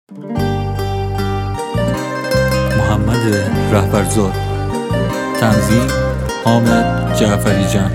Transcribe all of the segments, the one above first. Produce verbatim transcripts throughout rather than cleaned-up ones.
محمد رهبرزاد. تنظیم حامد جعفری جان.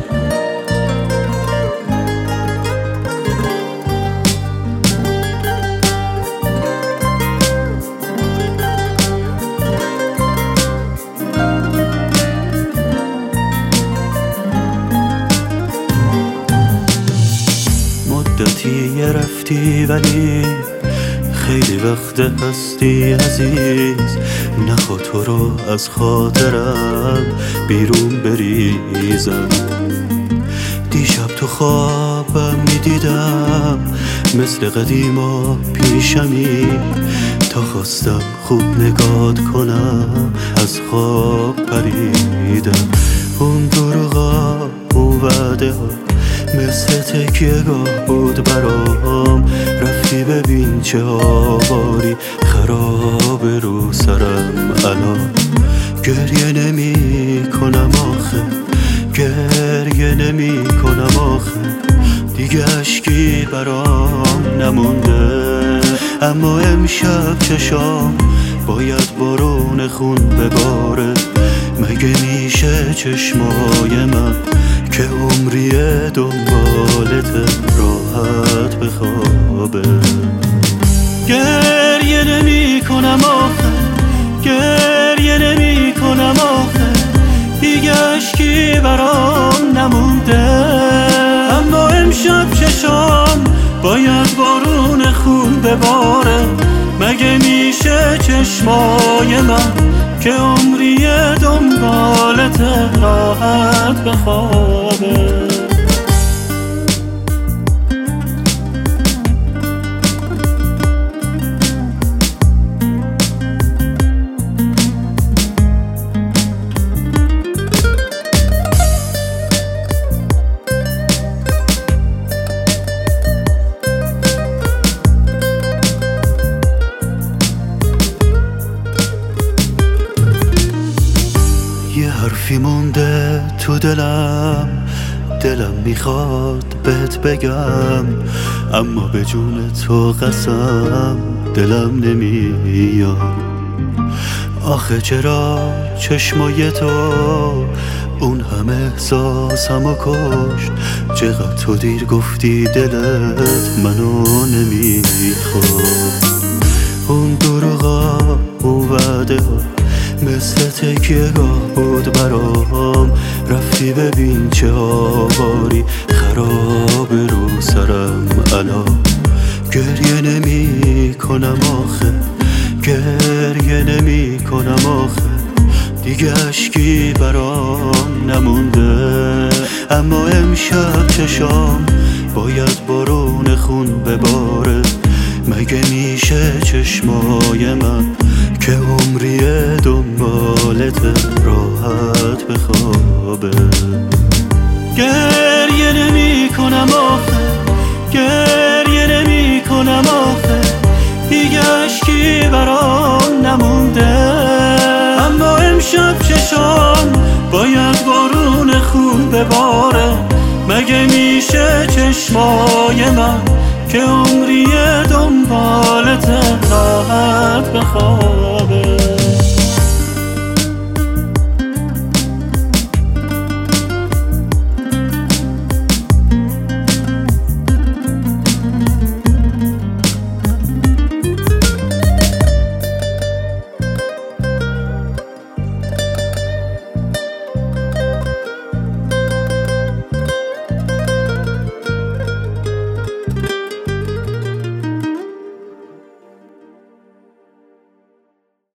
مدتی رفتی ولی خیلی وقت هستی عزیز، نخوا تو رو از خاطرم بیرون بریزم. دیشب تو خوابم میدیدم مثل قدیما پیشمی، تا خواستم خوب نگات کنم از خواب پریدم. اون دروغا اون وعده ها مثل تکیه گاه بود برام، رفتی ببین چه آواری خراب رو سرم. الان گریه نمی کنم آخه، گریه نمی کنم آخه، دیگه اشکی برام نمونده. اما امشب چشام باید بارون خون بباره، مگه میشه چشمای من که عمریه دنبالت راحت بخوابه؟ گریه نمی کنم آخه، گریه نمی کنم آخه، دیگه اشکی برام نمونده. اما امشب چشام باید بارون خون بباره، مگه میشه چشمای من که عمریه دنبالت راحت بخوابه؟ یه حرفی مونده تو دلم، دلم میخواد بهت بگم، اما به جون تو قسم دلم نمیاد. آخه چرا چشمای تو اون همه احساسمو کشت؟ چقدر تو دیر گفتی دلت منو نمیخواد. اون دروغا اون وعده ها مثل تکیه گاه بود برام، رفتی ببین چه آواری خراب رو سرم. الان گریه نمی کنم آخه، گریه نمی کنم آخه، دیگه اشکی برام نمونده. اما امشب چشام باید بارون خون بباره، مگه میشه چشمای من که عمریه دنبالت راحت بخوابه؟ گریه نمی کنم آخه، گریه نمی کنم آخه، دیگه اشکی برام نمونده. اما امشب چشام باید بارون خون بباره، مگه میشه چشمای من که عمریه دنبالت راحت بخوابه؟